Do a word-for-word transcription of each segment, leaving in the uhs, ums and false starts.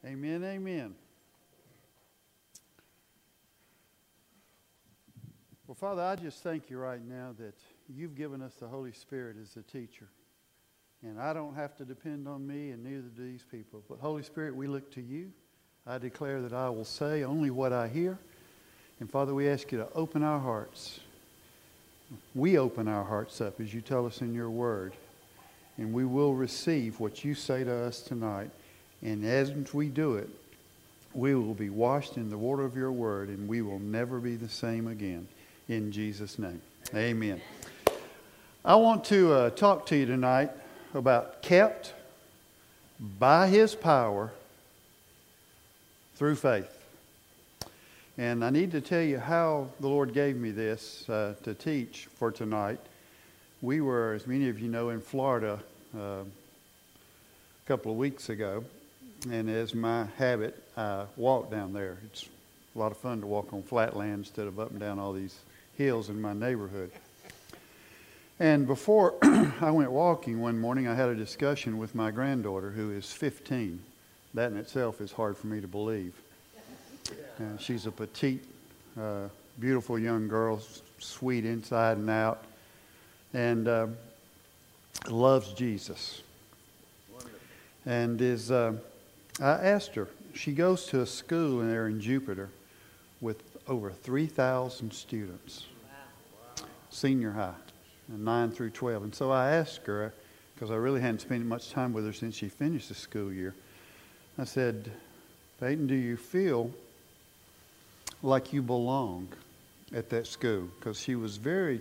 Amen, amen. Well, Father, I just thank you right now that you've given us the Holy Spirit as a teacher. And I don't have to depend on me, and neither do these people. But Holy Spirit, we look to you. I declare that I will say only what I hear. And Father, we ask you to open our hearts. We open our hearts up as you tell us in your word. And we will receive what you say to us tonight. And as we do it, we will be washed in the water of your word, and we will never be the same again. In Jesus' name, amen. I want to uh, talk to you tonight about kept by his power through faith. And I need to tell you how the Lord gave me this uh, to teach for tonight. We were, as many of you know, in Florida uh, a couple of weeks ago. And as my habit, I walked down there. It's a lot of fun to walk on flat land instead of up and down all these hills in my neighborhood. And before I went walking one morning, I had a discussion with my granddaughter, who is fifteen. That in itself is hard for me to believe. And she's a petite, uh, beautiful young girl, sweet inside and out, and uh, loves Jesus. Wonderful. And is, uh, I asked her, she goes to a school in there in Jupiter with over three thousand students, wow. Senior high, and nine through twelve. And so I asked her, because I really hadn't spent much time with her since she finished the school year, I said, Peyton, do you feel like you belong at that school? Because she was very,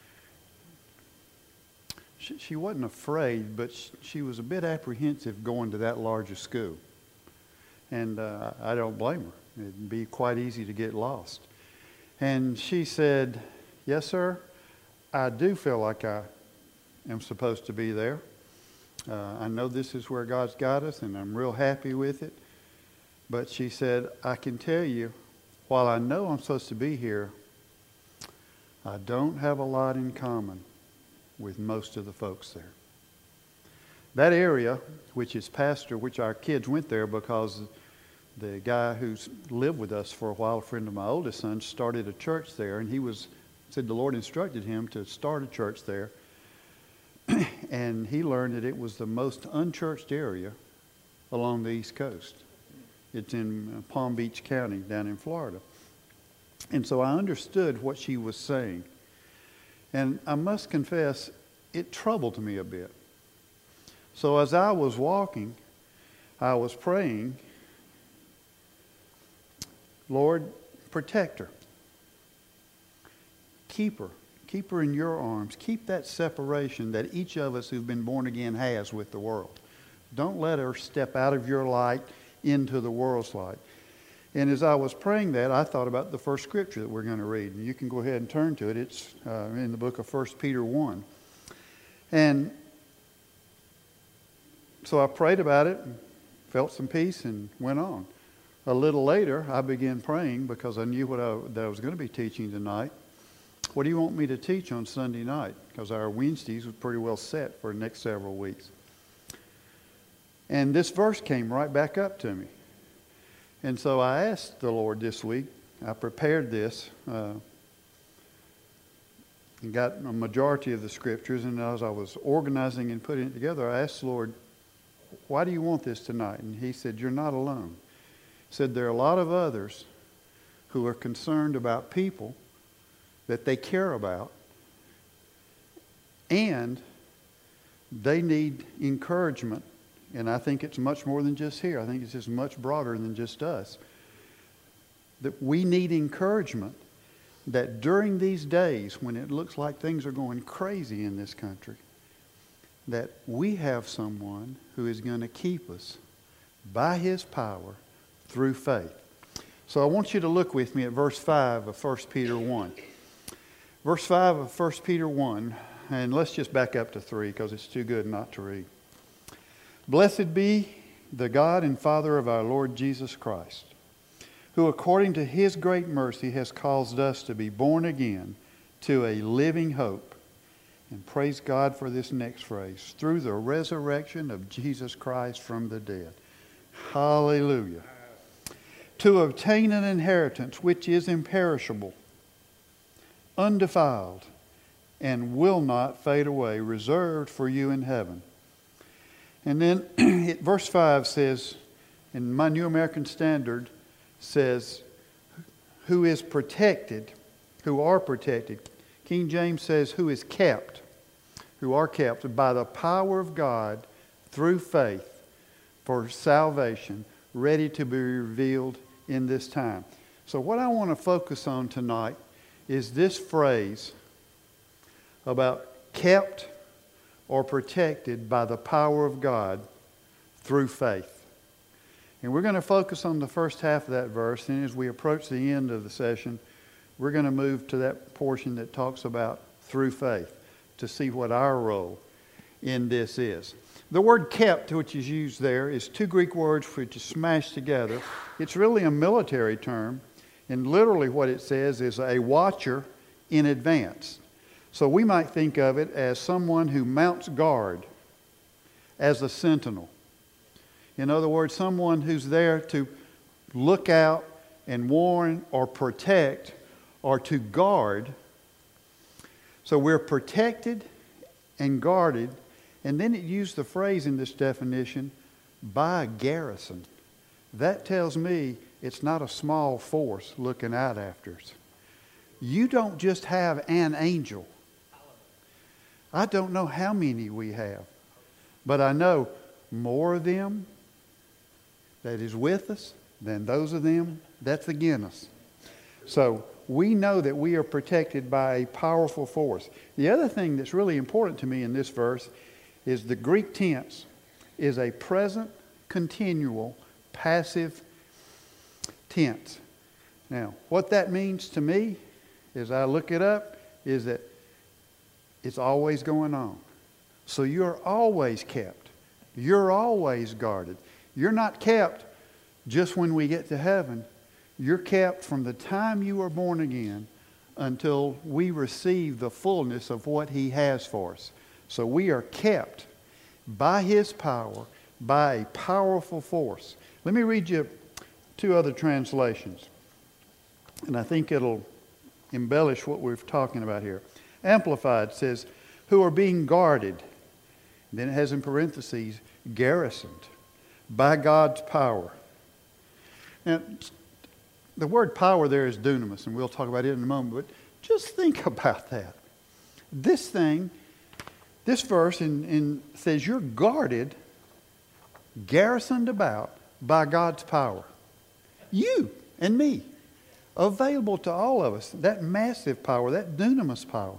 she, she wasn't afraid, but she, she was a bit apprehensive going to that large a school. And uh, I don't blame her. It'd be quite easy to get lost. And she said, yes, sir, I do feel like I am supposed to be there. Uh, I know this is where God's got us, and I'm real happy with it. But she said, I can tell you, while I know I'm supposed to be here, I don't have a lot in common with most of the folks there. That area, which is pastor, which our kids went there because the guy who's lived with us for a while, a friend of my oldest son, started a church there, and he was said the Lord instructed him to start a church there. And he learned that it was the most unchurched area along the East Coast. It's in Palm Beach County down in Florida. And so I understood what she was saying. And I must confess, it troubled me a bit. So as I was walking, I was praying, Lord, protect her. Keep her. Keep her in your arms. Keep that separation that each of us who've been born again has with the world. Don't let her step out of your light into the world's light. And as I was praying that, I thought about the first scripture that we're going to read. And you can go ahead and turn to it. It's uh, in the book of First Peter one. And so I prayed about it, and felt some peace, and went on. A little later, I began praying because I knew what I, that I was going to be teaching tonight. What do you want me to teach on Sunday night? Because our Wednesdays were pretty well set for the next several weeks. And this verse came right back up to me. And so I asked the Lord this week, I prepared this, uh, and got a majority of the scriptures, and as I was organizing and putting it together, I asked the Lord, why do you want this tonight? And he said, you're not alone. He said, there are a lot of others who are concerned about people that they care about, and they need encouragement. And I think it's much more than just here. I think it's just much broader than just us. That we need encouragement that during these days when it looks like things are going crazy in this country, that we have someone who is going to keep us by his power through faith. So I want you to look with me at verse five of First Peter one. Verse five of First Peter one, and let's just back up to three because it's too good not to read. Blessed be the God and Father of our Lord Jesus Christ, who according to his great mercy has caused us to be born again to a living hope. And praise God for this next phrase, through the resurrection of Jesus Christ from the dead. Hallelujah. To obtain an inheritance which is imperishable, undefiled, and will not fade away, reserved for you in heaven. And then it, verse five says, in my New American Standard, says, who is protected, who are protected. King James says, who is kept, who are kept by the power of God through faith for salvation, ready to be revealed in this time. So what I want to focus on tonight is this phrase about kept or protected by the power of God through faith. And we're going to focus on the first half of that verse, and as we approach the end of the session, we're going to move to that portion that talks about through faith to see what our role in this is. The word kept, which is used there, is two Greek words which is smashed together. It's really a military term, and literally what it says is a watcher in advance. So we might think of it as someone who mounts guard as a sentinel. In other words, someone who's there to look out and warn or protect or to guard. So we're protected and guarded. And then it used the phrase in this definition, by a garrison. That tells me it's not a small force looking out after us. You don't just have an angel. I don't know how many we have, but I know more of them that is with us than those of them that's against us. So we know that we are protected by a powerful force. The other thing that's really important to me in this verse is the Greek tense is a present, continual, passive tense. Now, what that means to me, as I look it up, is that it's always going on. So you're always kept. You're always guarded. You're not kept just when we get to heaven. You're kept from the time you were born again until we receive the fullness of what He has for us. So we are kept by His power, by a powerful force. Let me read you two other translations, and I think it'll embellish what we're talking about here. Amplified says, who are being guarded, then it has in parentheses, garrisoned by God's power. Now, the word power there is dunamis, and we'll talk about it in a moment, but just think about that. This thing, this verse in, in says you're guarded, garrisoned about by God's power. You and me. Available to all of us. That massive power, that dunamis power.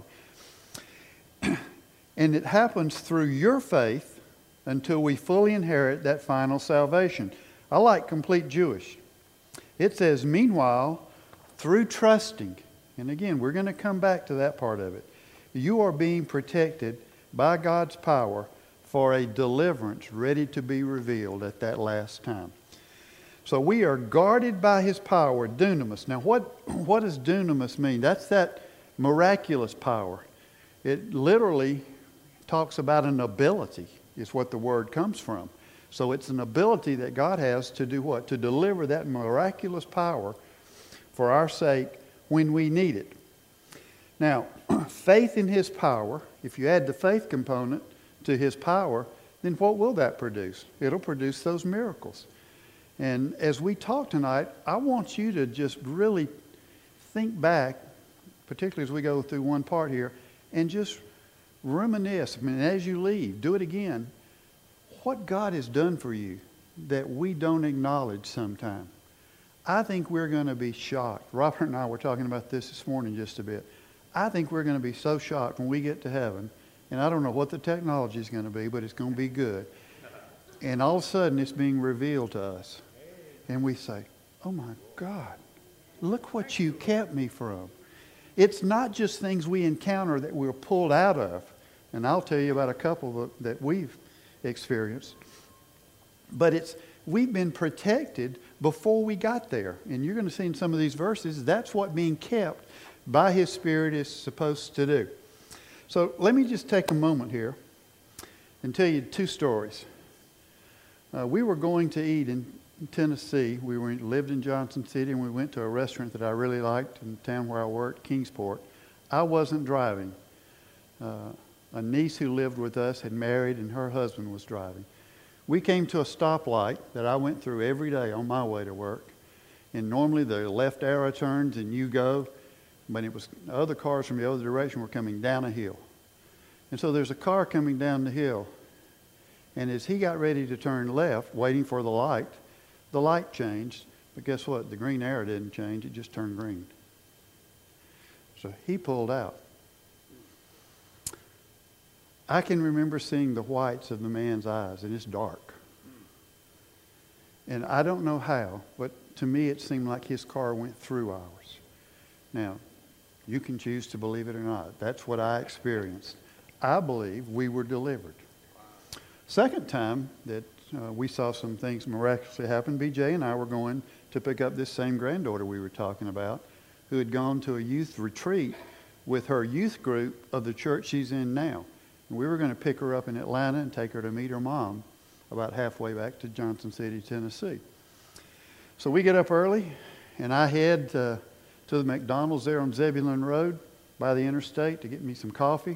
And it happens through your faith until we fully inherit that final salvation. I like Complete Jewish. It says, meanwhile, through trusting, and again, we're going to come back to that part of it, you are being protected by God's power for a deliverance ready to be revealed at that last time. So we are guarded by His power, dunamis. Now what, what does dunamis mean? That's that miraculous power. It literally talks about an ability, is what the word comes from. So it's an ability that God has to do what? To deliver that miraculous power for our sake when we need it. Now, faith in His power, if you add the faith component to His power, then what will that produce? It'll produce those miracles. And as we talk tonight, I want you to just really think back, particularly as we go through one part here, and just reminisce. I mean, as you leave, do it again. What God has done for you that we don't acknowledge sometime. I think we're going to be shocked. Robert and I were talking about this this morning just a bit. I think we're going to be so shocked when we get to heaven, and I don't know what the technology is going to be, but it's going to be good. And all of a sudden, it's being revealed to us. And we say, oh my God, look what you kept me from. It's not just things we encounter that we're pulled out of. And I'll tell you about a couple that we've experienced. But it's we've been protected before we got there. And you're going to see in some of these verses, that's what being kept by His Spirit is supposed to do. So let me just take a moment here and tell you two stories. Uh, we were going to eat in Tennessee. We were, lived in Johnson City, and we went to a restaurant that I really liked in the town where I worked, Kingsport. I wasn't driving. Uh, a niece who lived with us had married, and her husband was driving. We came to a stoplight that I went through every day on my way to work. And normally the left arrow turns and you go, but it was other cars from the other direction were coming down a hill. And so there's a car coming down the hill. And as he got ready to turn left, waiting for the light, the light changed. But guess what? The green arrow didn't change. It just turned green. So he pulled out. I can remember seeing the whites of the man's eyes, and it's dark. And I don't know how, but to me it seemed like his car went through ours. Now, you can choose to believe it or not. That's what I experienced. I believe we were delivered. Second time that uh, we saw some things miraculously happen, B J and I were going to pick up this same granddaughter we were talking about, who had gone to a youth retreat with her youth group of the church she's in now. And we were going to pick her up in Atlanta and take her to meet her mom about halfway back to Johnson City, Tennessee. So we get up early, and I head uh, to the McDonald's there on Zebulon Road by the interstate to get me some coffee.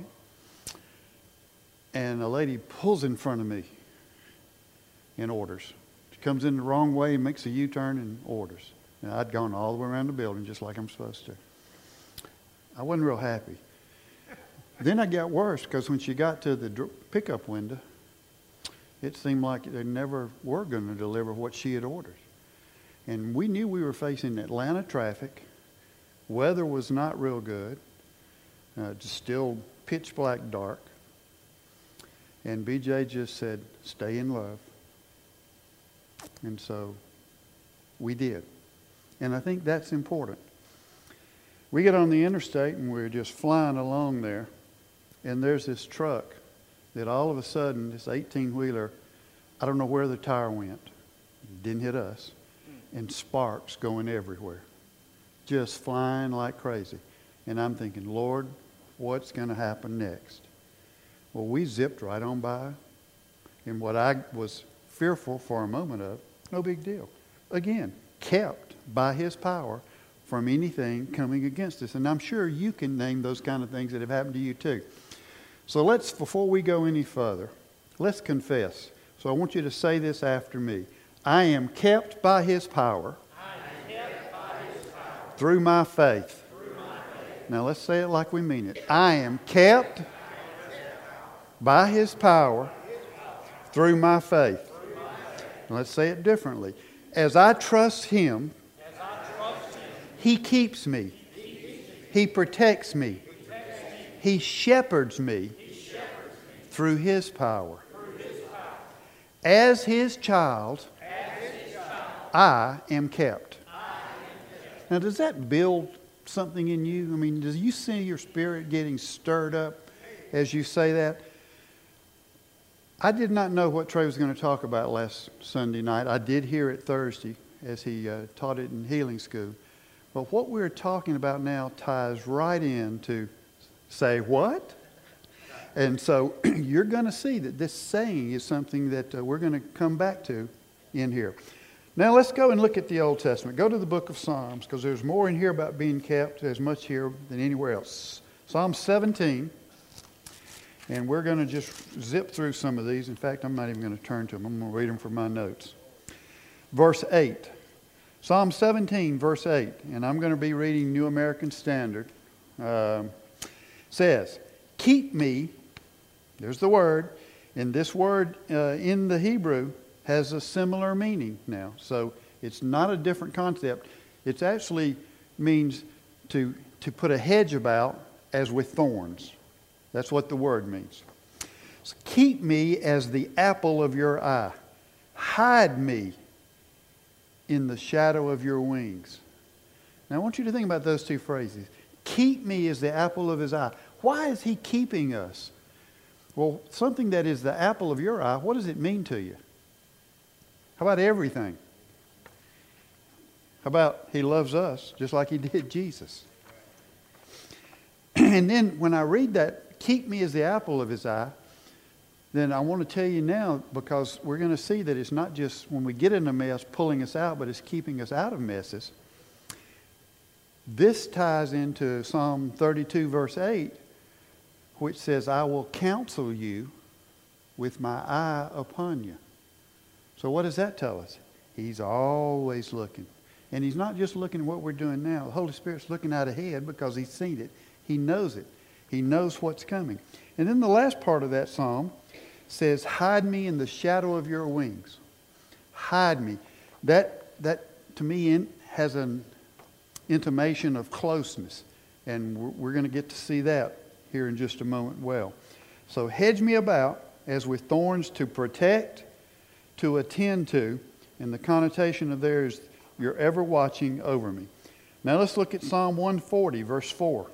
And a lady pulls in front of me and orders. She comes in the wrong way, makes a U-turn, and orders. And I'd gone all the way around the building just like I'm supposed to. I wasn't real happy. Then I got worse because when she got to the pickup window, it seemed like they never were going to deliver what she had ordered. And we knew we were facing Atlanta traffic. Weather was not real good. Uh, just still pitch black dark. And B J just said, stay in love. And so we did. And I think that's important. We get on the interstate and we're just flying along there. And there's this truck that all of a sudden, this eighteen-wheeler, I don't know where the tire went. It didn't hit us. And sparks going everywhere. Just flying like crazy. And I'm thinking, Lord, what's going to happen next? Well, we zipped right on by. And what I was fearful for a moment of, no big deal. Again, kept by His power from anything coming against us. And I'm sure you can name those kind of things that have happened to you too. So let's, before we go any further, let's confess. So I want you to say this after me. I am kept by His power, I am kept by His power through my faith. Through my faith. Now let's say it like we mean it. I am kept by His power through my faith. Now let's say it differently. As I trust Him, He keeps me. He protects me. He shepherds me through His power. As His child, I am kept. Now, does that build something in you? I mean, do you see your spirit getting stirred up as you say that? I did not know what Trey was going to talk about last Sunday night. I did hear it Thursday as he uh, taught it in healing school. But what we're talking about now ties right into say what? And so you're going to see that this saying is something that uh, we're going to come back to in here. Now let's go and look at the Old Testament. Go to the book of Psalms because there's more in here about being kept. There's much here than anywhere else. Psalm seventeen. And we're going to just zip through some of these. In fact, I'm not even going to turn to them. I'm going to read them from my notes. Verse eight. Psalm seventeen, verse eight. And I'm going to be reading New American Standard. Uh, says, keep me, there's the word, and this word uh, in the Hebrew has a similar meaning now. So it's not a different concept. It actually means to, to put a hedge about as with thorns. That's what the word means. So keep me as the apple of your eye. Hide me in the shadow of your wings. Now I want you to think about those two phrases. Keep me as the apple of His eye. Why is He keeping us? Well, something that is the apple of your eye, what does it mean to you? How about everything? How about He loves us just like He did Jesus? And then when I read that, keep me as the apple of His eye, then I want to tell you now, because we're going to see that it's not just when we get in a mess pulling us out, but it's keeping us out of messes. This ties into Psalm thirty-two, verse eight, which says, I will counsel you with my eye upon you. So what does that tell us? He's always looking. And he's not just looking at what we're doing now. The Holy Spirit's looking out ahead because he's seen it. He knows it. He knows what's coming. And then the last part of that psalm says, hide me in the shadow of your wings. Hide me. That, that to me, in, has an intimation of closeness. And we're, we're going to get to see that here in just a moment well. So hedge me about as with thorns, to protect, to attend to. And the connotation of there is you're ever watching over me. Now let's look at Psalm one forty, verse four.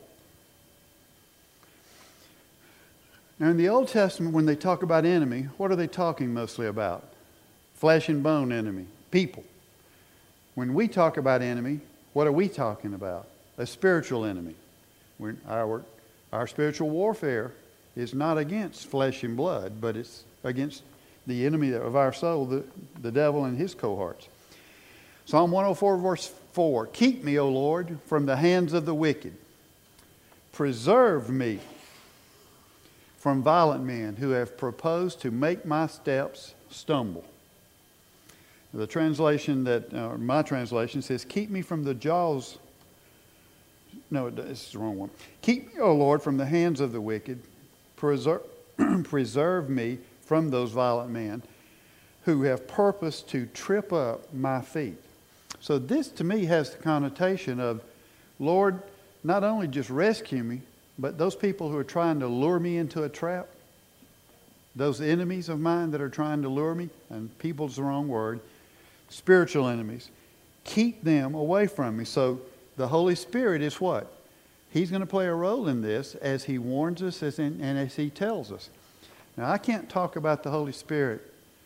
Now in the Old Testament, when they talk about enemy, what are they talking mostly about? Flesh and bone enemy, people. When we talk about enemy, what are we talking about? A spiritual enemy. We're, our, our spiritual warfare is not against flesh and blood, but it's against the enemy of our soul, the, the devil and his cohorts. Psalm one oh four, verse four. Keep me, O Lord, from the hands of the wicked. Preserve me from violent men who have proposed to make my steps stumble. The translation that, uh, my translation says, keep me from the jaws. No, this is the wrong one. Keep me, O Lord, from the hands of the wicked. Preserve, preserve me from those violent men who have purposed to trip up my feet. So this to me has the connotation of, Lord, not only just rescue me, but those people who are trying to lure me into a trap, those enemies of mine that are trying to lure me, and people's the wrong word, spiritual enemies, keep them away from me. So the Holy Spirit is what? He's going to play a role in this as He warns us as in, and as He tells us. Now, I can't talk about the Holy Spirit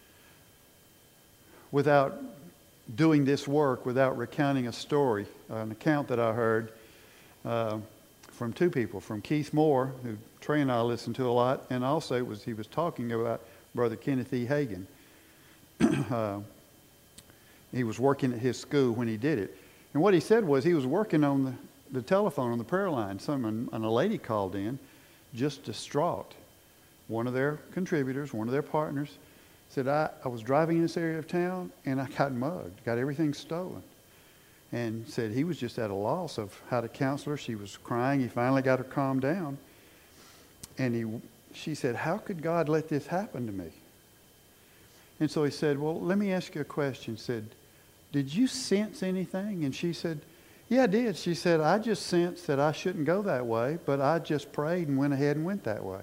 without doing this work, without recounting a story, an account that I heard uh, from two people, from Keith Moore, who Trey and I listened to a lot, and also was he was talking about Brother Kenneth E. Hagin. uh, he was working at his school when he did it. And what he said was he was working on the, the telephone on the prayer line. Someone, and a lady called in, just distraught. One of their contributors, one of their partners, said, I, I was driving in this area of town and I got mugged, got everything stolen. And said he was just at a loss of how to counsel her. She was crying. He finally got her calmed down. And he, she said, how could God let this happen to me? And so he said, well, let me ask you a question. He said, did you sense anything? And she said, yeah, I did. She said, I just sensed that I shouldn't go that way, but I just prayed and went ahead and went that way.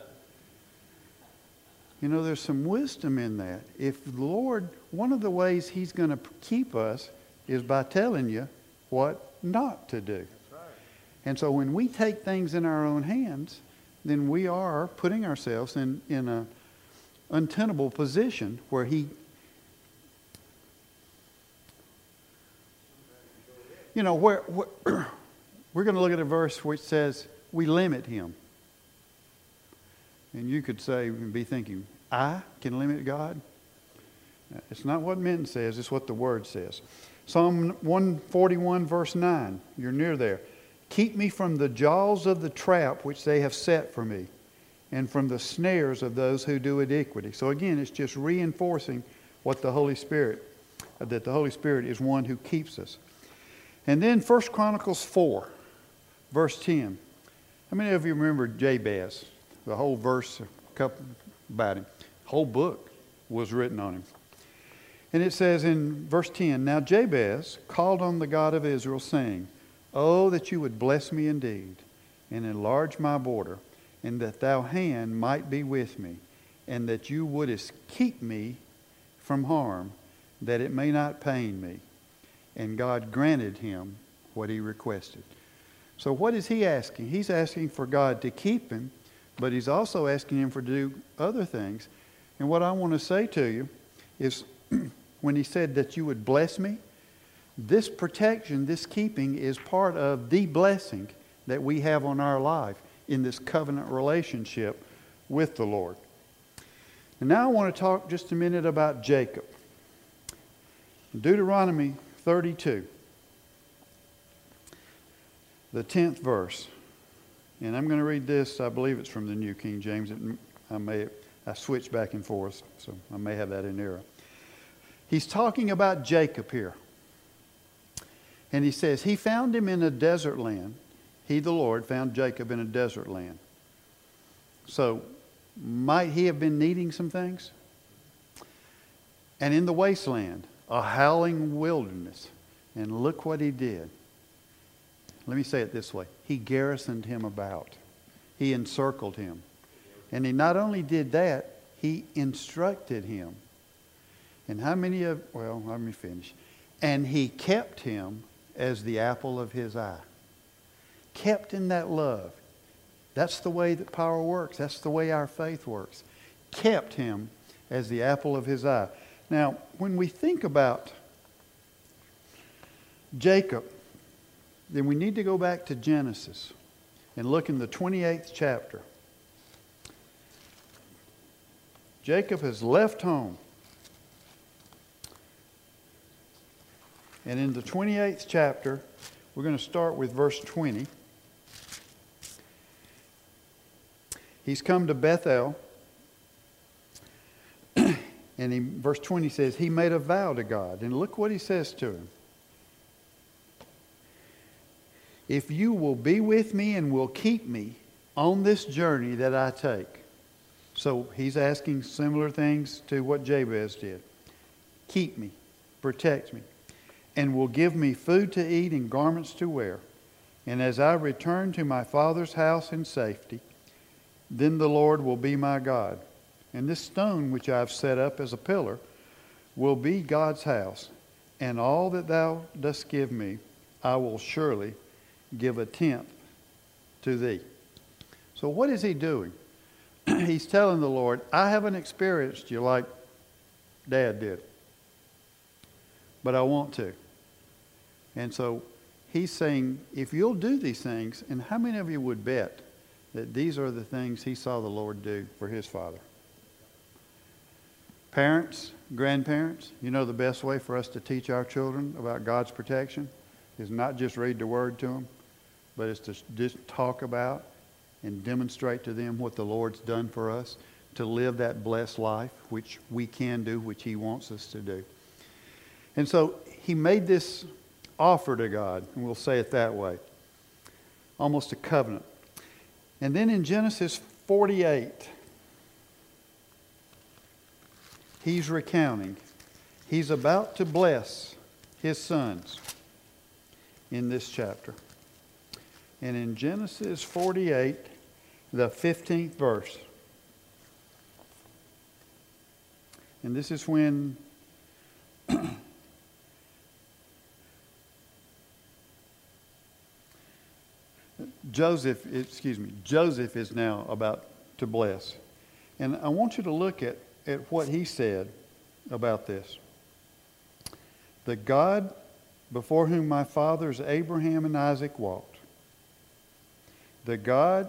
You know, there's some wisdom in that. If the Lord, one of the ways He's going to keep us is by telling you what not to do. That's right. And so when we take things in our own hands, then we are putting ourselves in, in an untenable position where He, you know, where, where we're going to look at a verse which says we limit Him. And you could say, and be thinking, I can limit God? It's not what men says, it's what the Word says. Psalm one forty-one, verse nine, you're near there. Keep me from the jaws of the trap which they have set for me, and from the snares of those who do iniquity. So again, it's just reinforcing what the Holy Spirit, that the Holy Spirit is one who keeps us. And then First Chronicles four, verse ten. How many of you remember Jabez? The whole verse a couple about him. The whole book was written on him. And it says in verse ten, now Jabez called on the God of Israel, saying, oh, that you would bless me indeed, and enlarge my border, and that thou hand might be with me, and that you wouldest keep me from harm, that it may not pain me. And God granted him what he requested. So what is he asking? He's asking for God to keep him, but he's also asking him for to do other things. And what I want to say to you is when he said that you would bless me, this protection, this keeping is part of the blessing that we have on our life in this covenant relationship with the Lord. And now I want to talk just a minute about Jacob. Deuteronomy thirty-two, the tenth verse. And I'm going to read this. I believe it's from the New King James. It, I may I switch back and forth, so I may have that in error. He's talking about Jacob here. And he says, he found him in a desert land. He, the Lord, found Jacob in a desert land. So, might he have been needing some things? And in the wasteland, a howling wilderness. And look what he did. Let me say it this way. He garrisoned him about. He encircled him. And he not only did that, he instructed him. And how many of, well, let me finish. And he kept him as the apple of his eye. Kept in that love. That's the way that power works. That's the way our faith works. Kept him as the apple of his eye. Now, when we think about Jacob, then we need to go back to Genesis and look in the twenty-eighth chapter. Jacob has left home. And in the twenty-eighth chapter, we're going to start with verse twenty. He's come to Bethel. And he, verse twenty says, he made a vow to God. And look what he says to him. If you will be with me and will keep me on this journey that I take. So he's asking similar things to what Jabez did. Keep me, protect me, and will give me food to eat and garments to wear. And as I return to my father's house in safety, then the Lord will be my God. And this stone which I have set up as a pillar will be God's house. And all that thou dost give me, I will surely give a tenth to thee. So what is he doing? He's telling the Lord, I haven't experienced you like Dad did. But I want to. And so he's saying, if you'll do these things, and how many of you would bet that these are the things he saw the Lord do for his father? Parents, grandparents, you know the best way for us to teach our children about God's protection is not just read the word to them, but it's to just talk about and demonstrate to them what the Lord's done for us, to live that blessed life, which we can do, which he wants us to do. And so he made this offer to God, and we'll say it that way, almost a covenant. And then in Genesis forty-eight, he's recounting. He's about to bless his sons in this chapter. And in Genesis forty-eight, the fifteenth verse. And this is when Joseph, excuse me, Joseph is now about to bless. And I want you to look at, at what he said about this. The God before whom my fathers Abraham and Isaac walked. The God,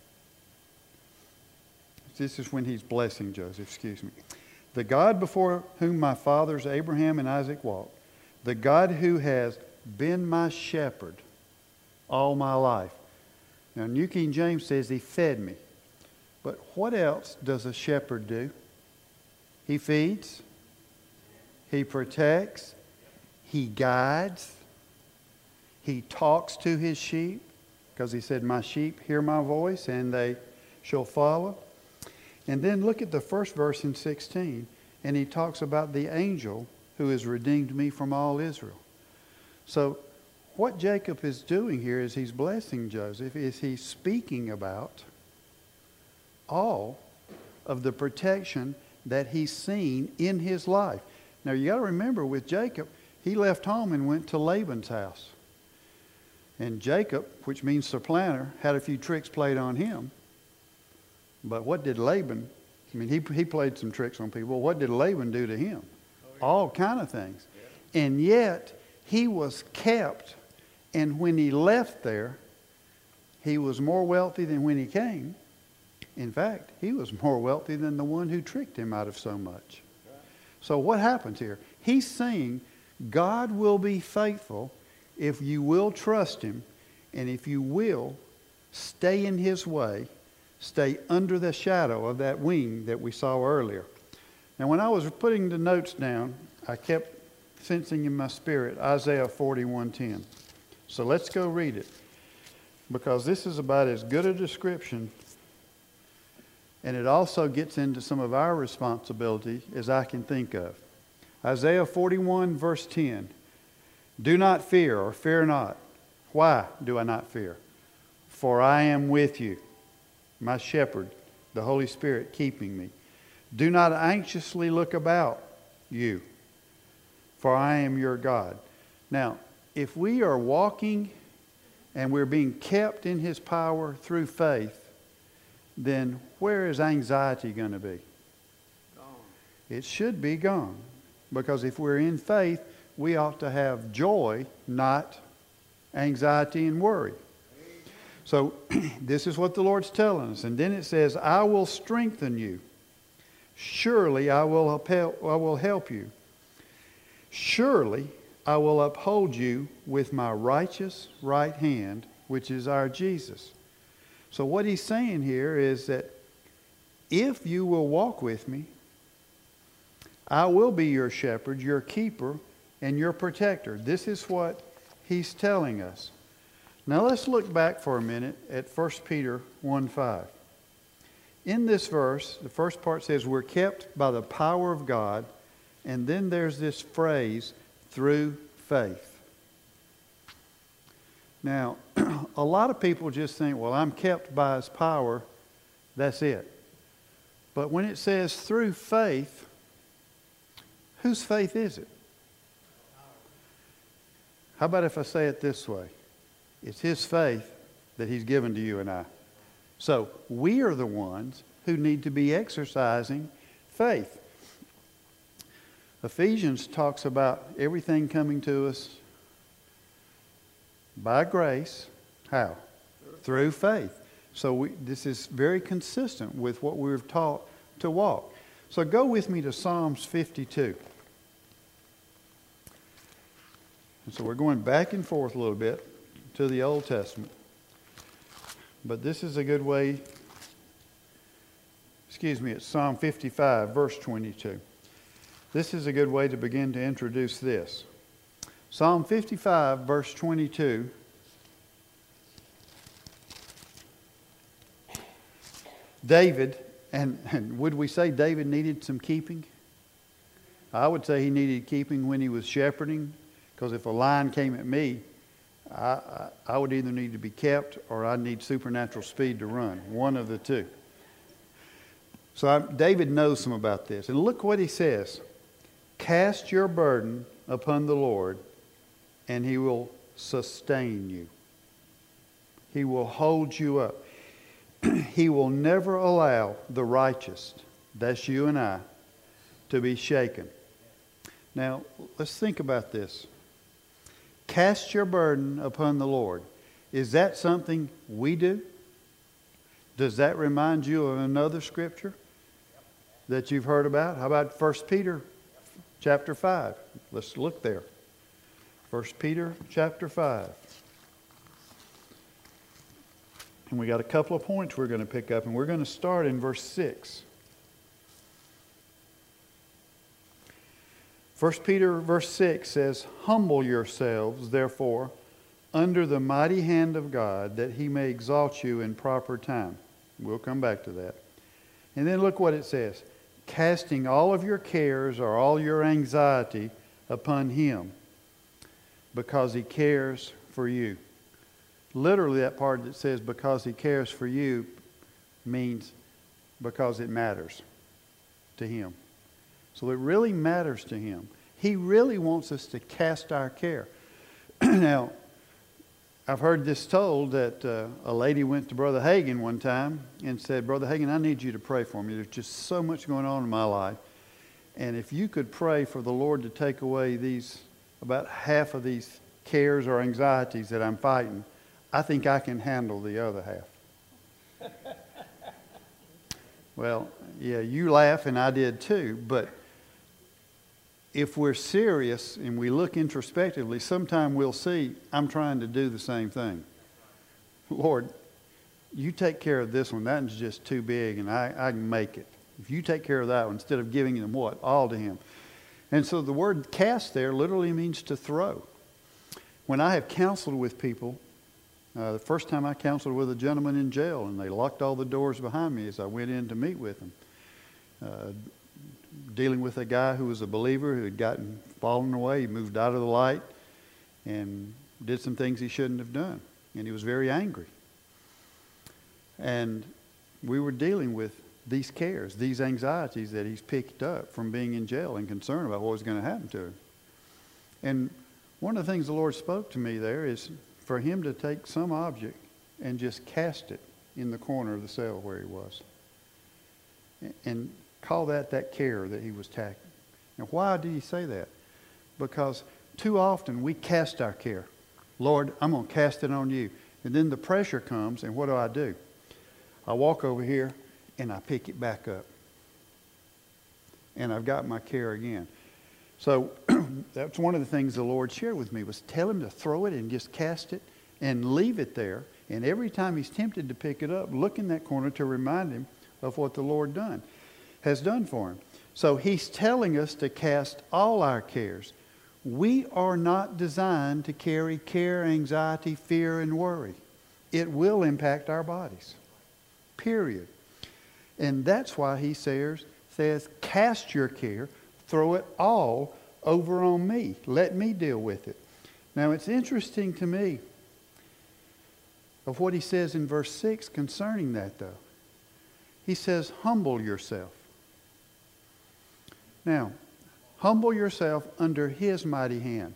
this is when he's blessing Joseph, excuse me. The God before whom my fathers Abraham and Isaac walked. The God who has been my shepherd all my life. Now, New King James says he fed me. But what else does a shepherd do? He feeds. He protects. He guides. He talks to his sheep. Because he said, my sheep hear my voice and they shall follow. And then look at the first verse in sixteen. And he talks about the angel who has redeemed me from all Israel. So what Jacob is doing here is he's blessing Joseph, is he's speaking about all of the protection that he's seen in his life. Now you got to remember with Jacob, he left home and went to Laban's house. And Jacob, which means supplanter, had a few tricks played on him. But what did Laban, I mean, he, he played some tricks on people. What did Laban do to him? Oh, yeah. All kind of things. Yeah. And yet, he was kept. And when he left there, he was more wealthy than when he came. In fact, he was more wealthy than the one who tricked him out of so much. So what happens here? He's saying God will be faithful if you will trust him, and if you will stay in his way, stay under the shadow of that wing that we saw earlier. Now, when I was putting the notes down, I kept sensing in my spirit Isaiah forty-one ten. So let's go read it, because this is about as good a description, and it also gets into some of our responsibility as I can think of. Isaiah forty-one verse ten. Do not fear, or fear not. Why do I not fear? For I am with you, my shepherd, the Holy Spirit keeping me. Do not anxiously look about you, for I am your God. Now, if we are walking and we're being kept in his power through faith, then where is anxiety going to be? Gone. It should be gone. Because if we're in faith, we ought to have joy, not anxiety and worry. So this is what the Lord's telling us. And then it says, I will strengthen you. Surely I will help, I will help you. Surely I will uphold you with my righteous right hand, which is our Jesus. So what he's saying here is that if you will walk with me, I will be your shepherd, your keeper, and your protector. This is what he's telling us. Now let's look back for a minute at First Peter one five. In this verse, the first part says we're kept by the power of God, and then there's this phrase, through faith. Now, a lot of people just think, well, I'm kept by his power, that's it. But when it says through faith, whose faith is it? How about if I say it this way? It's his faith that he's given to you and I. So we are the ones who need to be exercising faith. Ephesians talks about everything coming to us by grace. How? Through faith. So we, this is very consistent with what we're taught to walk. So go with me to Psalms fifty-two. And so we're going back and forth a little bit to the Old Testament. But this is a good way, excuse me, it's Psalm fifty-five, verse twenty-two. This is a good way to begin to introduce this. Psalm fifty-five, verse twenty-two. David, and, and would we say David needed some keeping? I would say he needed keeping when he was shepherding, because if a lion came at me, I, I, I would either need to be kept or I'd need supernatural speed to run. One of the two. So I, David knows some about this. And look what he says. Cast your burden upon the Lord, and he will sustain you. He will hold you up. He will never allow the righteous, that's you and I, to be shaken. Now, let's think about this. Cast your burden upon the Lord. Is that something we do? Does that remind you of another scripture that you've heard about? How about First Peter chapter five? Let's look there. First Peter chapter five. And we got a couple of points we're going to pick up, and we're going to start in verse six. First Peter verse six says, humble yourselves, therefore, under the mighty hand of God, that he may exalt you in proper time. We'll come back to that. And then look what it says. Casting all of your cares or all your anxiety upon him, because he cares for you. Literally, that part that says because he cares for you means because it matters to him. So it really matters to him. He really wants us to cast our care. Now, I've heard this told that uh, a lady went to Brother Hagin one time and said, Brother Hagin, I need you to pray for me. There's just so much going on in my life. And if you could pray for the Lord to take away these, about half of these cares or anxieties that I'm fighting, I think I can handle the other half. Well, yeah, you laugh and I did too, but if we're serious and we look introspectively, sometime we'll see, I'm trying to do the same thing. Lord, you take care of this one. That one's just too big and I, I can make it. If you take care of that one, instead of giving them what? All to him. And so the word cast there literally means to throw. When I have counseled with people, uh, the first time I counseled with a gentleman in jail and they locked all the doors behind me as I went in to meet with him. Uh, dealing with a guy who was a believer who had gotten fallen away. He moved out of the light and did some things he shouldn't have done. And he was very angry. And we were dealing with these cares, these anxieties that he's picked up from being in jail and concerned about what was going to happen to him. And one of the things the Lord spoke to me there is for him to take some object and just cast it in the corner of the cell where he was. And call that that care that he was tackling. Now, why did he say that? Because too often we cast our care. Lord, I'm going to cast it on you. And then the pressure comes, and what do I do? I walk over here, and I pick it back up. And I've got my care again. So that's one of the things the Lord shared with me was tell him to throw it and just cast it and leave it there. And every time he's tempted to pick it up, look in that corner to remind him of what the Lord done. has done for him. So he's telling us to cast all our cares. We are not designed to carry care, anxiety, fear, and worry. It will impact our bodies. Period. And that's why he says, says, cast your care, throw it all over on me. Let me deal with it. Now it's interesting to me of what he says in verse six concerning that though. He says, humble yourself. Now, humble yourself under his mighty hand.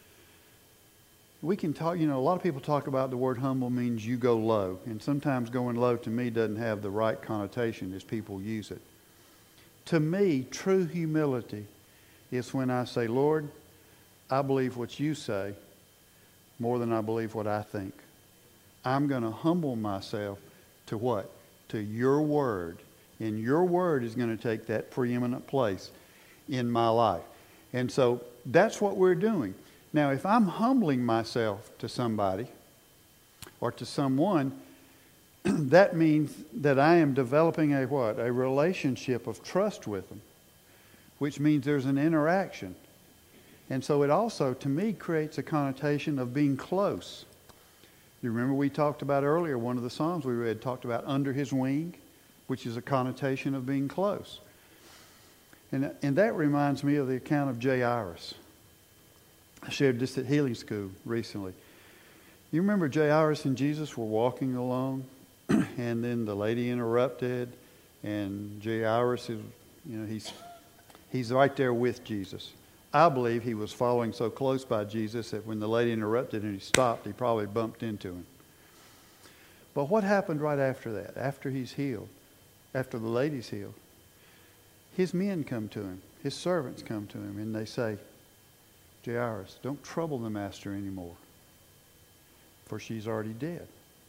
We can talk, you know, a lot of people talk about the word humble means you go low. And sometimes going low to me doesn't have the right connotation as people use it. To me, true humility is when I say, Lord, I believe what you say more than I believe what I think. I'm going to humble myself to what? To your word. And your word is going to take that preeminent place in my life. And so that's what we're doing. Now, if I'm humbling myself to somebody or to someone, that means that I am developing a what? A relationship of trust with them, which means there's an interaction. And so it also, to me, creates a connotation of being close. You remember we talked about earlier, one of the Psalms we read talked about under his wing, which is a connotation of being close. And, and that reminds me of the account of Jairus. I shared this at Healing School recently. You remember Jairus and Jesus were walking along, and then the lady interrupted, and Jairus is, you know, he's he's right there with Jesus. I believe he was following so close by Jesus that when the lady interrupted and he stopped, he probably bumped into him. But what happened right after that? After he's healed, after the lady's healed, his men come to him, his servants come to him, and they say, Jairus, don't trouble the master anymore, for she's already dead.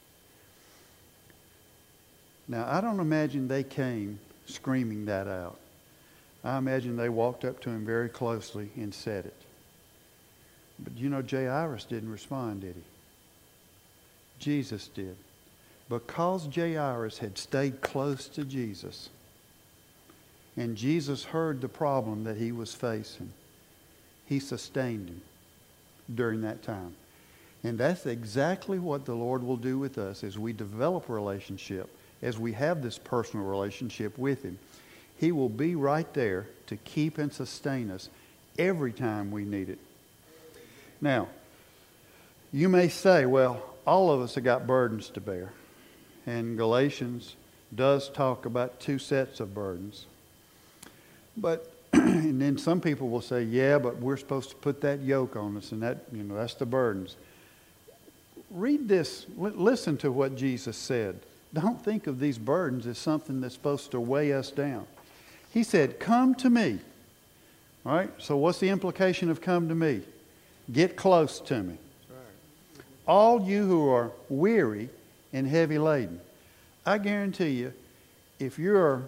Now, I don't imagine they came screaming that out. I imagine they walked up to him very closely and said it. But you know, Jairus didn't respond, did he? Jesus did. Because Jairus had stayed close to Jesus, and Jesus heard the problem that he was facing, he sustained him during that time. And that's exactly what the Lord will do with us as we develop a relationship, as we have this personal relationship with him. He will be right there to keep and sustain us every time we need it. Now, you may say, well, all of us have got burdens to bear. And Galatians does talk about two sets of burdens. But, and then some people will say, yeah, but we're supposed to put that yoke on us, and that, you know, that's the burdens. Read this, listen to what Jesus said. Don't think of these burdens as something that's supposed to weigh us down. He said, come to me. All right, so what's the implication of come to me? Get close to me. All you who are weary and heavy laden. I guarantee you, if you're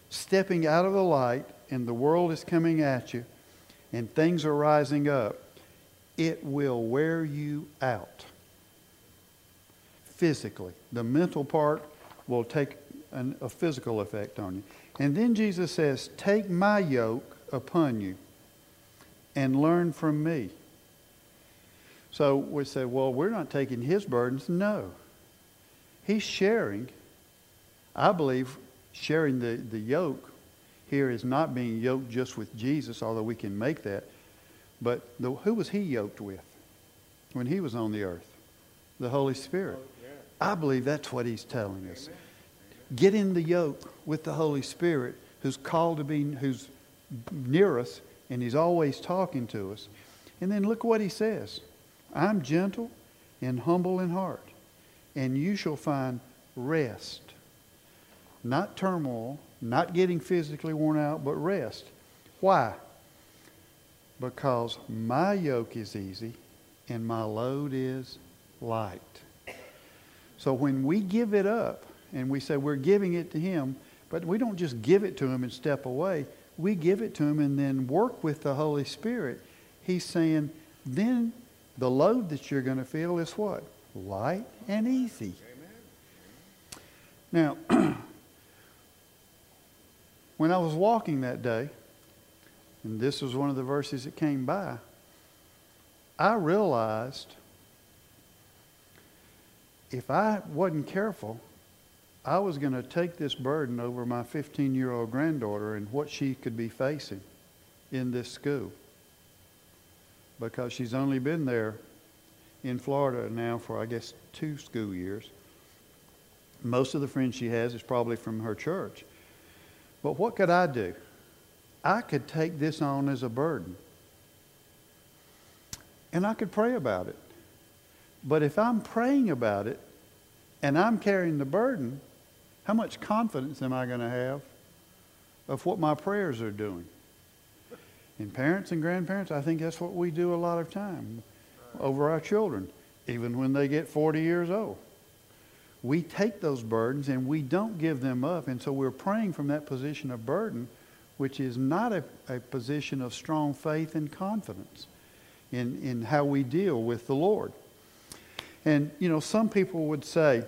stepping out of the light and the world is coming at you and things are rising up, it will wear you out physically. The mental part will take an, a physical effect on you. And then Jesus says, take my yoke upon you and learn from me. So we say, well, we're not taking his burdens. No. He's sharing. I believe sharing the, the yoke here is not being yoked just with Jesus, although we can make that. But the, who was he yoked with when he was on the earth? The Holy Spirit. I believe that's what he's telling us. Get in the yoke with the Holy Spirit, who's called to be, who's near us, and he's always talking to us. And then look what he says. I'm gentle and humble in heart, and you shall find rest. Not turmoil, not getting physically worn out, but rest. Why? Because my yoke is easy and my load is light. So when we give it up and we say we're giving it to him, but we don't just give it to him and step away. We give it to him and then work with the Holy Spirit. He's saying, then the load that you're going to feel is what? Light and easy. Amen. Now, when I was walking that day, and this was one of the verses that came by, I realized if I wasn't careful, I was going to take this burden over my fifteen-year-old granddaughter and what she could be facing in this school. Because she's only been there in Florida now for, I guess, two school years. Most of the friends she has is probably from her church. But what could I do? I could take this on as a burden. And I could pray about it. But if I'm praying about it and I'm carrying the burden, how much confidence am I going to have of what my prayers are doing? And parents and grandparents, I think that's what we do a lot of time over our children, even when they get forty years old. We take those burdens and we don't give them up. And so we're praying from that position of burden, which is not a, a position of strong faith and confidence in, in how we deal with the Lord. And, you know, some people would say,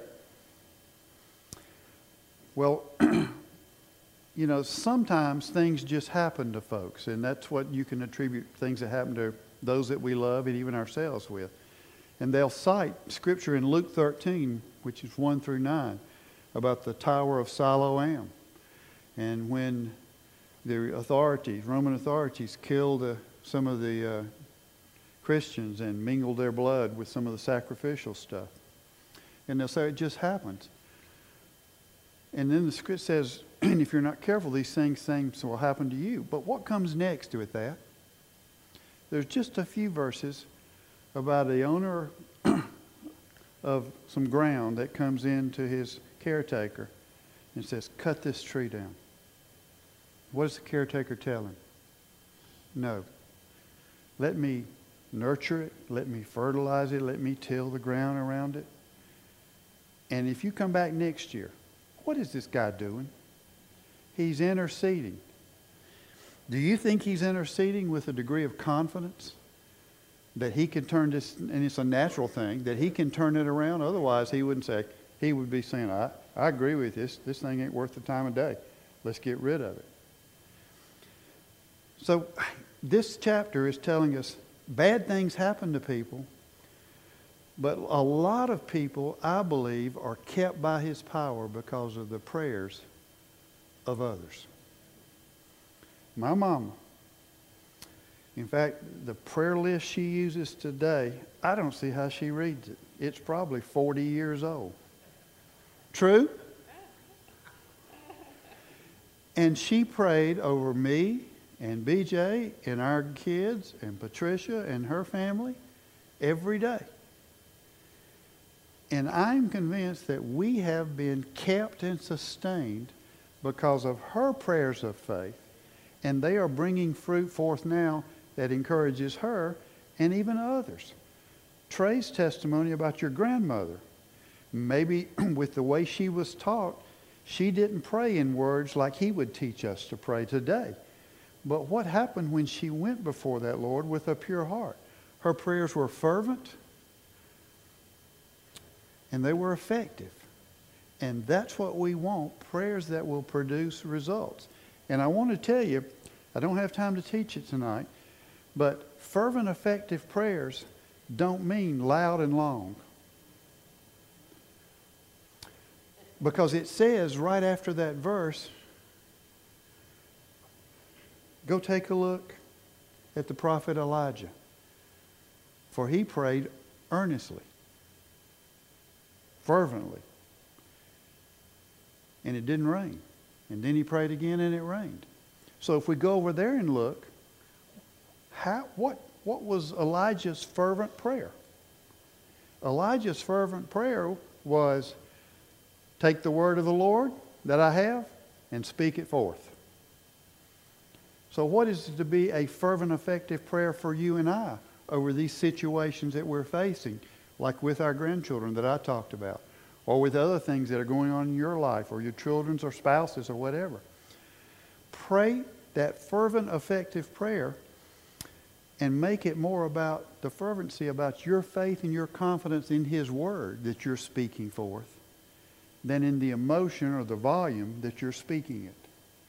well, you know, sometimes things just happen to folks, and that's what you can attribute things that happen to those that we love and even ourselves with. And they'll cite scripture in Luke thirteen, which is one through nine, about the Tower of Siloam. And when the authorities, Roman authorities, killed uh, some of the uh, Christians and mingled their blood with some of the sacrificial stuff. And they'll say it just happens. And then the script says, and if you're not careful, these things, things will happen to you. But what comes next with that? There's just a few verses about the owner of some ground that comes into his caretaker and says, cut this tree down. What does the caretaker tell him? No. Let me nurture it. Let me fertilize it. Let me till the ground around it. And if you come back next year, what is this guy doing? He's interceding. Do you think he's interceding with a degree of confidence that he can turn this, and it's a natural thing, that he can turn it around? Otherwise, he wouldn't say, he would be saying, I, I agree with this. This thing ain't worth the time of day. Let's get rid of it. So this chapter is telling us bad things happen to people, but a lot of people, I believe, are kept by his power because of the prayers of others. My mama, in fact, the prayer list she uses today, I don't see how she reads it. It's probably forty years old. True? And she prayed over me and B J and our kids and Patricia and her family every day. And I'm convinced that we have been kept and sustained because of her prayers of faith. And they are bringing fruit forth now that encourages her and even others. Trey's testimony about your grandmother. Maybe with the way she was taught, She didn't pray in words like he would teach us to pray today. But what happened when she went before that Lord with a pure heart? Her prayers were fervent and they were effective. And that's what we want, prayers that will produce results. And I want to tell you, I don't have time to teach it tonight, but fervent, effective prayers don't mean loud and long. Because it says right after that verse, go take a look at the prophet Elijah. For he prayed earnestly, fervently. And it didn't rain. And then he prayed again and it rained. So if we go over there and look, how, what, what was Elijah's fervent prayer? Elijah's fervent prayer was, take the word of the Lord that I have and speak it forth. So what is to be a fervent, effective prayer for you and I over these situations that we're facing, like with our grandchildren that I talked about, or with other things that are going on in your life, or your children's or spouses or whatever? Pray that fervent, effective prayer and make it more about the fervency, about your faith and your confidence in His Word that you're speaking forth, than in the emotion or the volume that you're speaking it.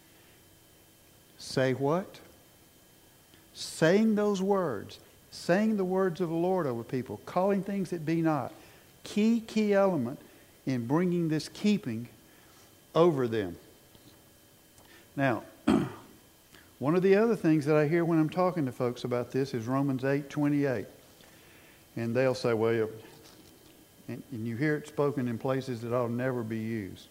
Say what? Saying those words, saying the words of the Lord over people, calling things that be not. Key, key element in bringing this keeping over them. Now, one of the other things that I hear when I'm talking to folks about this is Romans eight twenty-eight. And they'll say, well, and, and you hear it spoken in places that ought to never be used.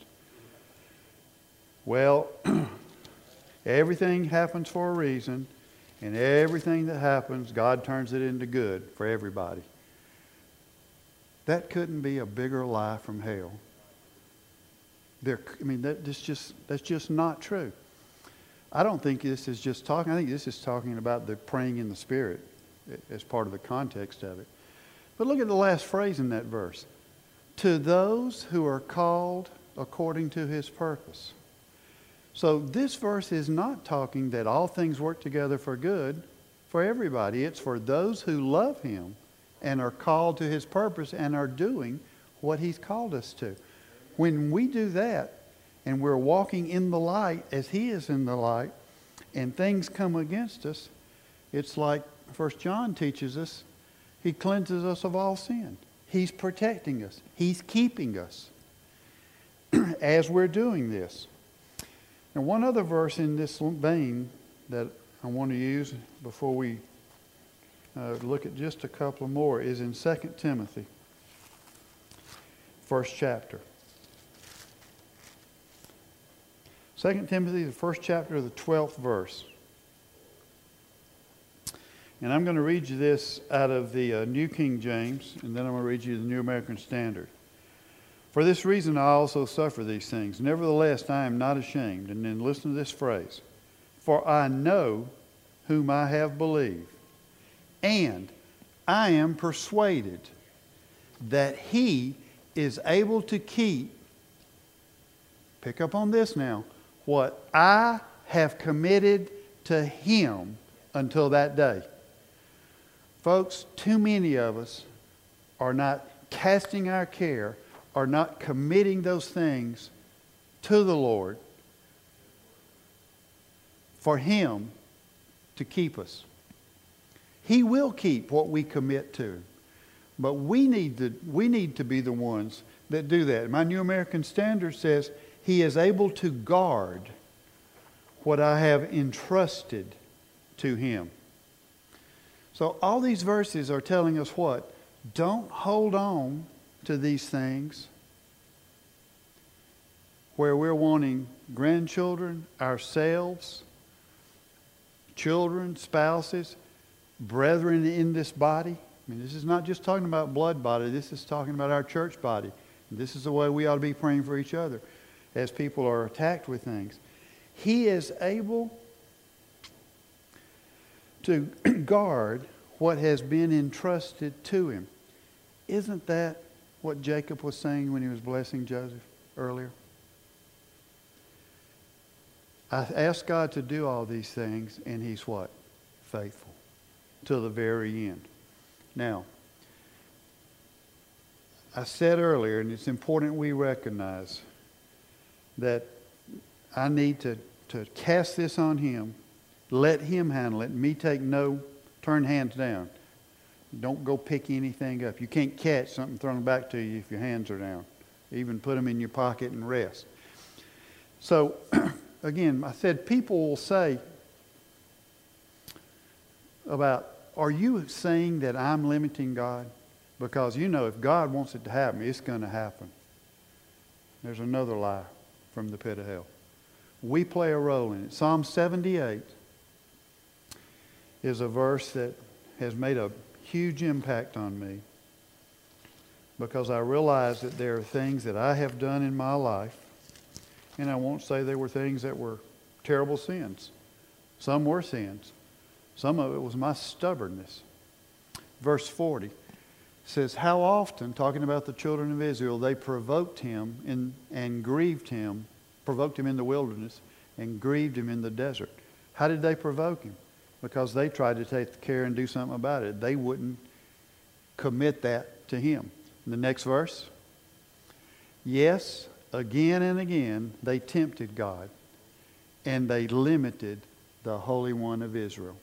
Well, everything happens for a reason, and everything that happens, God turns it into good for everybody. That couldn't be a bigger lie from hell. There, I mean, that, that's just that's just not true. I don't think this is just talking. I think this is talking about the praying in the Spirit as part of the context of it. But look at the last phrase in that verse. To those who are called according to His purpose. So this verse is not talking that all things work together for good for everybody. It's for those who love Him and are called to His purpose and are doing what He's called us to. When we do that and we're walking in the light as He is in the light and things come against us, it's like First John teaches us, He cleanses us of all sin. He's protecting us. He's keeping us as we're doing this. And one other verse in this vein that I want to use before we uh, look at just a couple more is in Second Timothy, first chapter. Second Timothy, the first chapter, the twelfth verse. And I'm going to read you this out of the uh, New King James, and then I'm going to read you the New American Standard. For this reason I also suffer these things. Nevertheless, I am not ashamed. And then listen to this phrase. For I know whom I have believed, and I am persuaded that He is able to keep, pick up on this now, what I have committed to Him until that day. Folks, too many of us are not casting our care, are not committing those things to the Lord for Him to keep us. He will keep what we commit to. But we need to, we need to be the ones that do that. My New American Standard says, He is able to guard what I have entrusted to Him. So all these verses are telling us what? Don't hold on to these things where we're wanting grandchildren, ourselves, children, spouses, brethren in this body. I mean, this is not just talking about blood body. This is talking about our church body. And this is the way we ought to be praying for each other as people are attacked with things. He is able to guard what has been entrusted to Him. Isn't that what Jacob was saying when he was blessing Joseph earlier? I asked God to do all these things, and He's what? Faithful to the very end. Now, I said earlier, and it's important we recognize that I need to, to cast this on Him, let Him handle it, me take no, turn hands down. Don't go pick anything up. You can't catch something thrown back to you if your hands are down. Even put them in your pocket and rest. So, again, I said people will say about, are you saying that I'm limiting God? Because, you know, if God wants it to happen, it's going to happen. There's another lie from the pit of hell. We play a role in it. Psalm seventy-eight is a verse that has made a huge impact on me because I realize that there are things that I have done in my life, and I won't say they were things that were terrible sins. Some were sins. Some of it was my stubbornness. Verse forty says, how often, talking about the children of Israel, they provoked him in, and grieved him, provoked him in the wilderness and grieved him in the desert. How did they provoke him? Because they tried to take care and do something about it. They wouldn't commit that to him. In the next verse, yes, again and again they tempted God, and they limited the Holy One of Israel.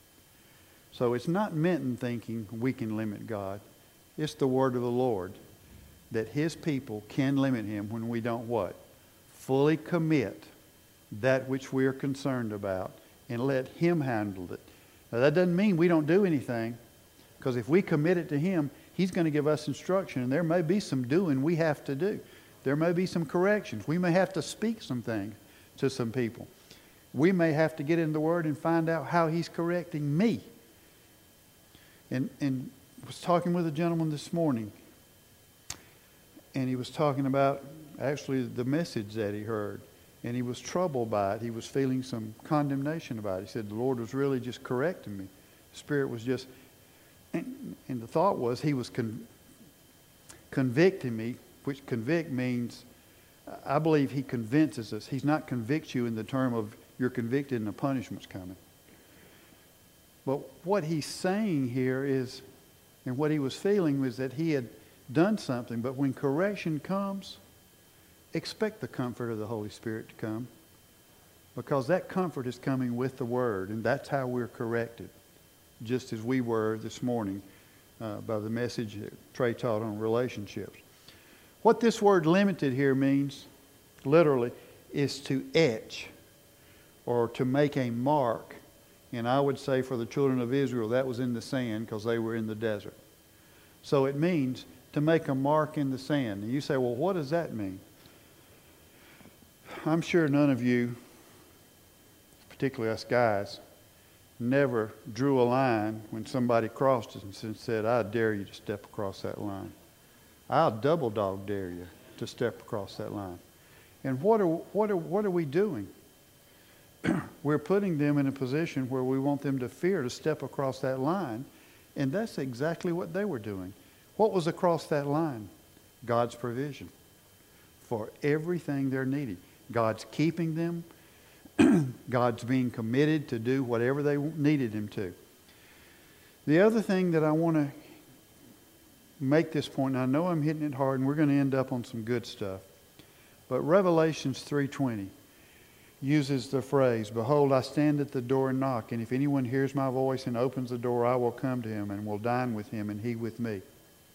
So it's not meant in thinking we can limit God. It's the word of the Lord that His people can limit Him when we don't what? Fully commit that which we are concerned about and let Him handle it. Now that doesn't mean we don't do anything, because if we commit it to Him, He's going to give us instruction, and there may be some doing we have to do. There may be some corrections. We may have to speak some things to some people. We may have to get in the Word and find out how He's correcting me. And and I was talking with a gentleman this morning, and he was talking about actually the message that he heard, and he was troubled by it. He was feeling some condemnation about it. He said the Lord was really just correcting me. The Spirit was just, and, and the thought was He was con, convicting me, which convict means, I believe He convinces us. He's not convict you in the term of you're convicted and the punishment's coming. But what he's saying here is, and what he was feeling was that he had done something, but when correction comes, expect the comfort of the Holy Spirit to come, because that comfort is coming with the Word, and that's how we're corrected, just as we were this morning uh, by the message that Trey taught on relationships. What this word limited here means, literally, is to etch or to make a mark. And I would say for the children of Israel, that was in the sand because they were in the desert. So it means to make a mark in the sand. And you say, well, what does that mean? I'm sure none of you, particularly us guys, never drew a line when somebody crossed us and said, I dare you to step across that line. I'll double dog dare you to step across that line. And what are, what are, what are we doing? We're putting them in a position where we want them to fear to step across that line. And that's exactly what they were doing. What was across that line? God's provision for everything they're needing. God's keeping them. God's being committed to do whatever they needed Him to. The other thing that I want to make this point, and I know I'm hitting it hard, and we're going to end up on some good stuff, but Revelations three twenty uses the phrase, behold, I stand at the door and knock, and if anyone hears my voice and opens the door, I will come to him and will dine with him and he with me.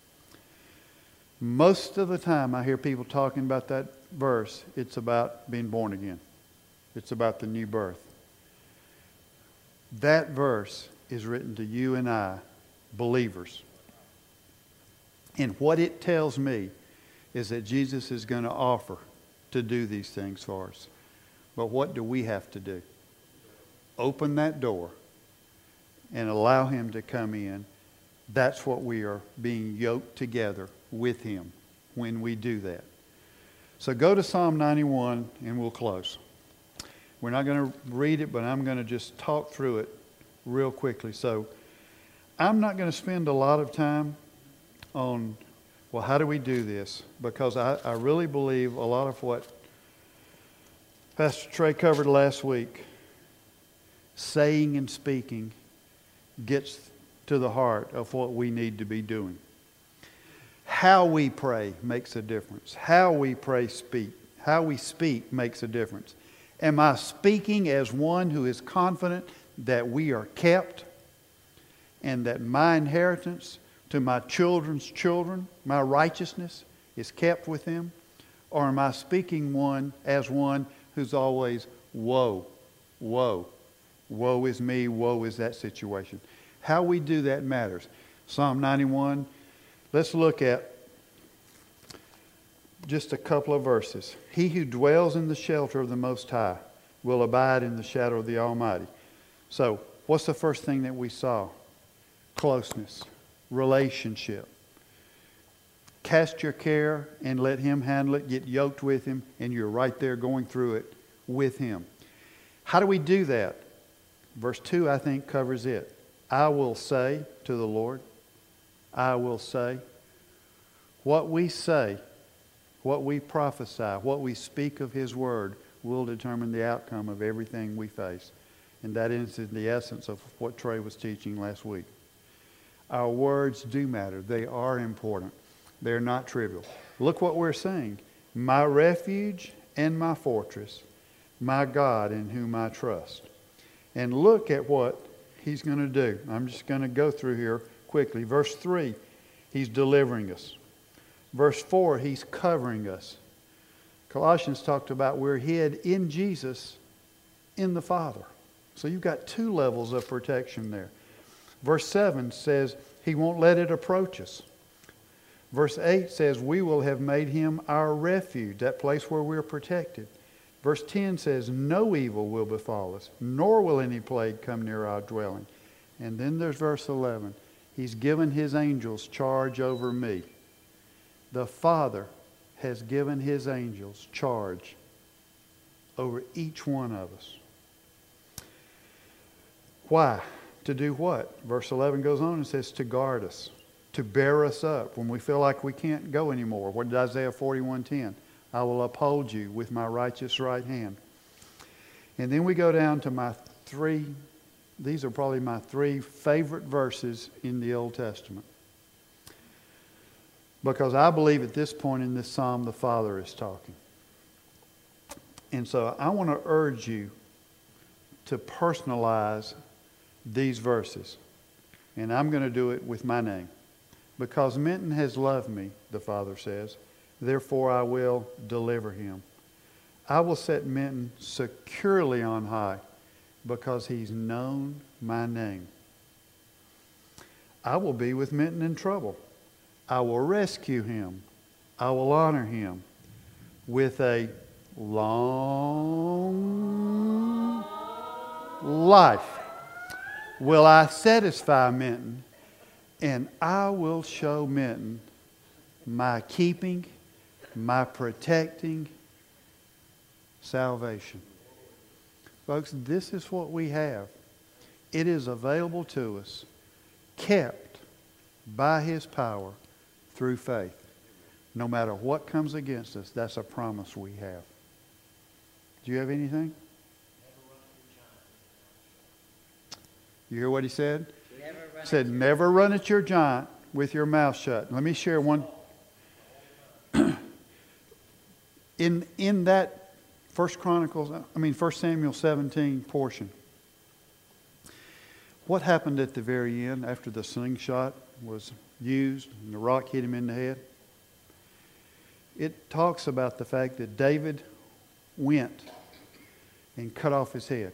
Most of the time I hear people talking about that verse, it's about being born again. It's about the new birth. That verse is written to you and I, believers. And what it tells me is that Jesus is going to offer to do these things for us. But what do we have to do? Open that door and allow Him to come in. That's what we are being yoked together with Him when we do that. So go to Psalm ninety-one and we'll close. We're not going to read it, but I'm going to just talk through it real quickly. So I'm not going to spend a lot of time on, well, how do we do this? Because I, I really believe a lot of what Pastor Trey covered last week. Saying and speaking gets to the heart of what we need to be doing. How we pray makes a difference. How we pray, speak. How we speak makes a difference. Am I speaking as one who is confident that we are kept and that my inheritance to my children's children, my righteousness, is kept with them? Or am I speaking one as one who's always, woe, woe, woe is me, woe is that situation? How we do that matters. Psalm ninety-one, let's look at just a couple of verses. He who dwells in the shelter of the Most High will abide in the shadow of the Almighty. So, what's the first thing that we saw? Closeness, relationship. Cast your care and let Him handle it. Get yoked with Him, and you're right there going through it with Him. How do we do that? Verse two, I think, covers it. I will say to the Lord, I will say. What we say, what we prophesy, what we speak of His Word will determine the outcome of everything we face. And that is the essence of what Trey was teaching last week. Our words do matter. They are important. They're not trivial. Look what we're saying. My refuge and my fortress, my God in whom I trust. And look at what He's going to do. I'm just going to go through here quickly. Verse three, He's delivering us. Verse four, He's covering us. Colossians talked about we're hid in Jesus, in the Father. So you've got two levels of protection there. Verse seven says He won't let it approach us. Verse eight says we will have made Him our refuge, that place where we're protected. Verse ten says no evil will befall us, nor will any plague come near our dwelling. And then there's verse eleven. He's given His angels charge over me. The Father has given His angels charge over each one of us. Why? To do what? Verse eleven goes on and says to guard us, to bear us up when we feel like we can't go anymore. What did Isaiah forty-one ten? I will uphold you with my righteous right hand. And then we go down to my three, these are probably my three favorite verses in the Old Testament. Because I believe at this point in this psalm, the Father is talking. And so I want to urge you to personalize these verses. And I'm going to do it with my name. Because Minton has loved me, the Father says, therefore I will deliver him. I will set Minton securely on high because he's known my name. I will be with Minton in trouble. I will rescue him. I will honor him with a long life. Will I satisfy Minton, and I will show Minton my keeping, my protecting salvation. Folks, this is what we have. It is available to us, kept by His power through faith. No matter what comes against us, that's a promise we have. Do you have anything? You hear what he said? He said, never run at your giant with your mouth shut. Let me share one. in in that First Chronicles, I mean First Samuel seventeen portion, what happened at the very end after the slingshot was used and the rock hit him in the head? It talks about the fact that David went and cut off his head.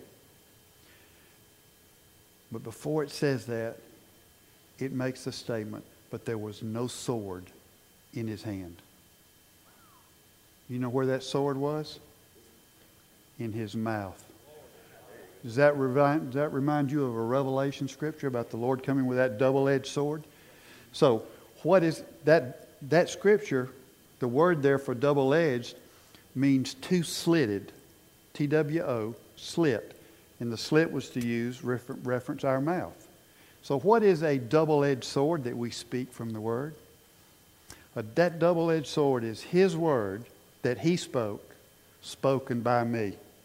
But before it says that, it makes the statement, but there was no sword in his hand. You know where that sword was? In his mouth. Does that remind, does that remind you of a Revelation scripture about the Lord coming with that double-edged sword? So, what is that? That scripture, the word there for double-edged, means two-slitted. T W O, slit. And the slit was to use, refer, reference our mouth. So what is a double-edged sword that we speak from the Word? Uh, that double-edged sword is His Word that He spoke, spoken by me.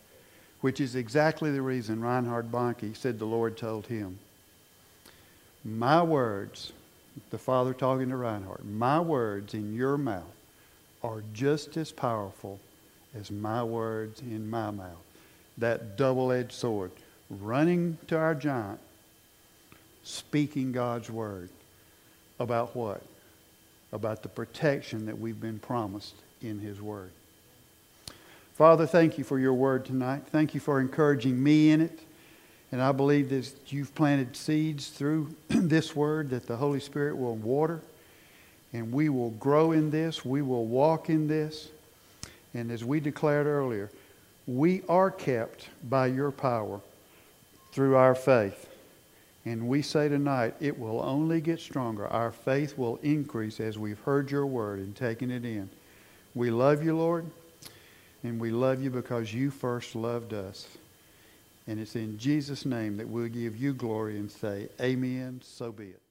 which is exactly the reason Reinhard Bonnke said the Lord told him, my words, the Father talking to Reinhard, my words in your mouth are just as powerful as my words in my mouth. That double-edged sword, running to our giant, speaking God's word about what? About the protection that we've been promised in His word. Father, thank you for your word tonight. Thank you for encouraging me in it. And I believe that you've planted seeds through this word that the Holy Spirit will water. And we will grow in this. We will walk in this. And as we declared earlier, we are kept by your power through our faith. And we say tonight, it will only get stronger. Our faith will increase as we've heard your word and taken it in. We love you, Lord. And we love you because you first loved us. And it's in Jesus' name that we'll give you glory and say, amen, so be it.